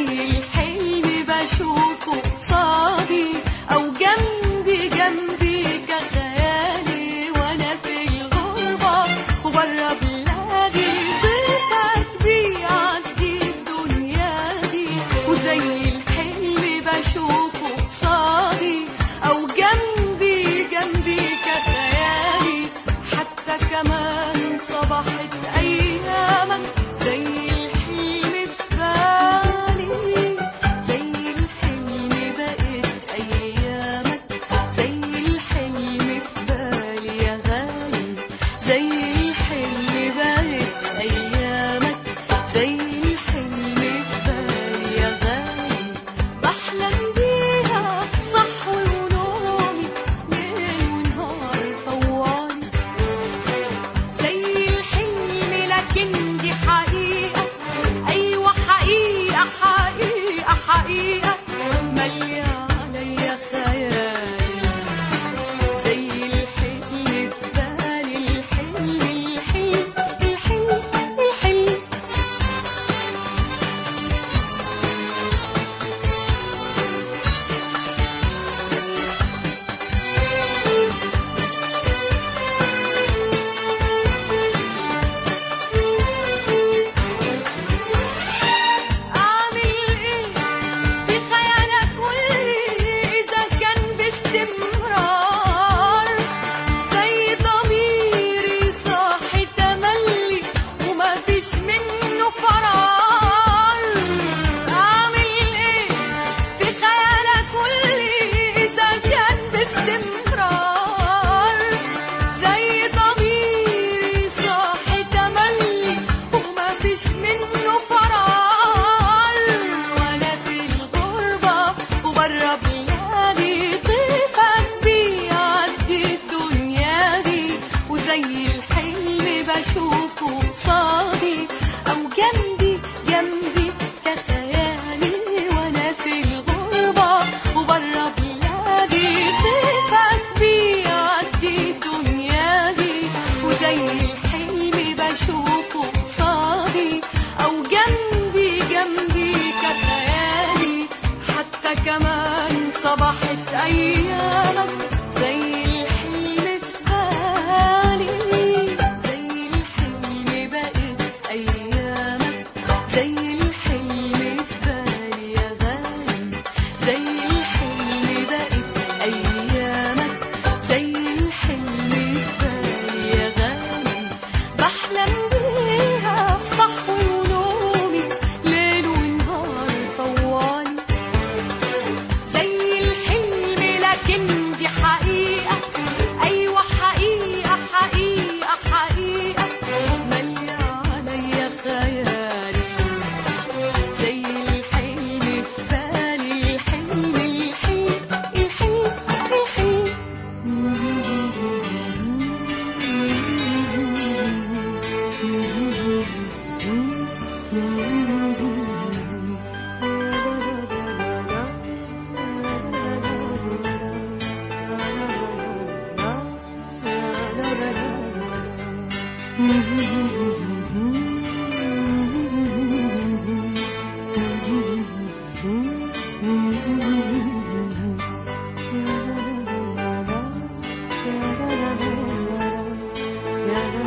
الحلم بشوفه قصادي أو جنبي كخيالي وأنا في الغربة وبره بلادي. ضيفك بيعدي الدنيا دي وزي الحلم بشوفه قصادي أو جنبي كخيالي. حتى كمان صبحت أيامك زي الحلم في بالي. زي الحلم بقت أيامك زي الحلم في بالي يا غالي. زي الحلم بقت أيامك زي الحلم في بالي يا غالي. بحلم بيها صحوي ونومي ليل ونهار طوالي. زي الحلم لكن دي حقيقة، أيوة حقيقة حقيقة حقيقة مالية عليا خيالي. زي الحلم في بالي الحلم الحلم الحلم الحلم. أعمل إيه بخيالك قولي إذا كان باستمرار. زي ضميري صاحي تملي وما فيش منه فرار. أعمل إيه بخيالك قولي إذا كان باستمرار. زي ضميري صاحي تملي وما فيش منه فرار. وأنا في الغربة وبره بلادي. ضيفك بيعدي الدنيا دي وزي الحلم بشوفه قصادي أو جنبي كخيالي وأنا في الغربة وبره بلادي. ضيفك بيعدي الدنيا دي وزي الحلم بشوفه قصادي أو جنبي كخيالي. حتى كمان صبحت أيامك زي الحلم في بالي. زي الحلم بقت أيامك زي الحلم في بالي يا غالي. زي الحلم بقت أيامك زي الحلم في بالي يا غالي. بحلم بيها صحوي ونومي ليل ونهار طوالي. زي الحلم لكن دي حقيقة، أيوة حقيقة حقيقة حقيقة مالية عليا خيالي. زي الحلم في بالي الحلم الحلم الحلم الحلم.